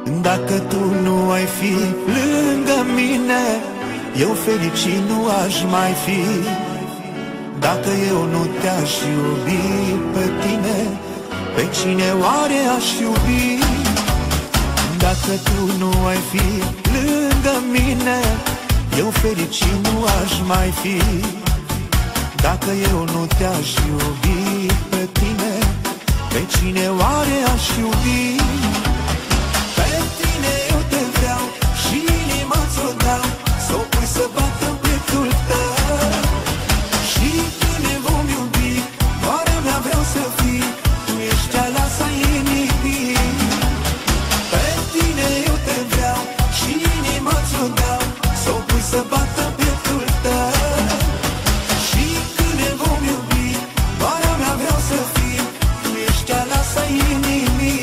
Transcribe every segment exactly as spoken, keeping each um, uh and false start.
Dacă tu nu ai fi lângă mine, eu fericit nu aș mai fi. Dacă eu nu te-aș iubi pe tine, pe cine oare aș iubi? Dacă tu nu ai fi lângă mine, eu fericit nu aș mai fi. Dacă eu nu te-aș iubi pe tine, pe cine oare aș iubi? Pe tine eu te vreau și inima ți-o dau, s-o pui să bată în pieptul tău. Și când ne vom iubi, doar a mea vreau să fii, tu ești aleasa inimii. Pe tine eu te vreau și inima ți-o dau, s-o pui să bată în pieptul tău. Și când ne vom iubi, doar a mea vreau să fii, tu ești aleasa inimii.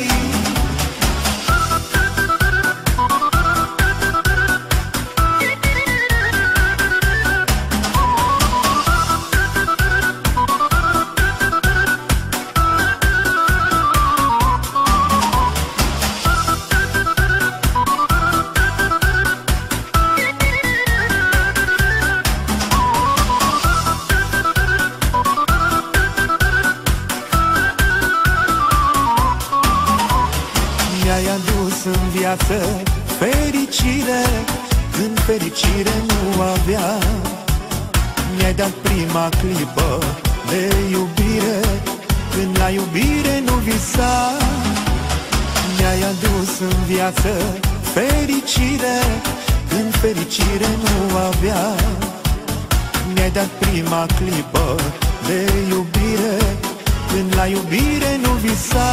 Mi-ai adus în viață fericire când fericire nu avea. Mi-ai dat prima clipă de iubire când la iubire nu visa. Mi-ai adus în viață fericire când fericire nu avea. Mi-ai dat prima clipă de iubire când la iubire nu visa.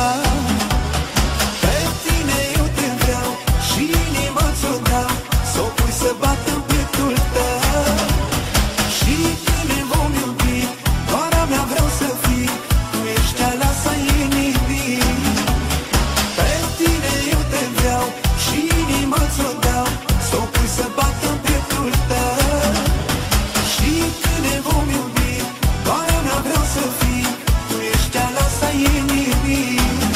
Și inima ți-o dau, s-o pui să bată în pieptul tău. Și când ne vom iubi, doar a mea vreau să fii, tu ești aleasa inimii. Pe tine eu te vreau și inima ți-o dau, s-o pui să bată în pieptul tău. Și când ne vom iubi, doar a mea vreau să fii, tu ești aleasa inimii.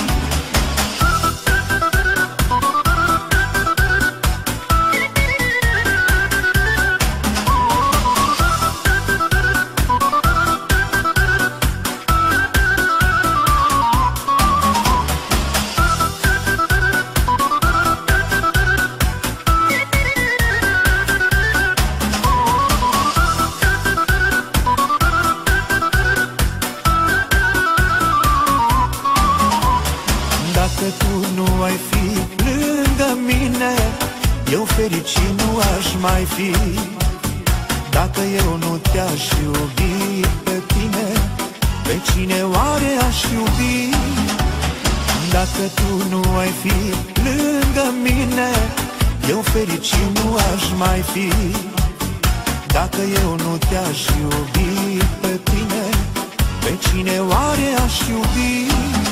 Dacă tu nu ai fi lângă mine, eu fericit nu aș mai fi. Dacă eu nu te-aș iubi pe tine, pe cine oare aș iubi? Dacă tu nu ai fi lângă mine, eu fericit nu aș mai fi. Dacă eu nu te-aș iubi pe tine, pe cine oare aș iubi?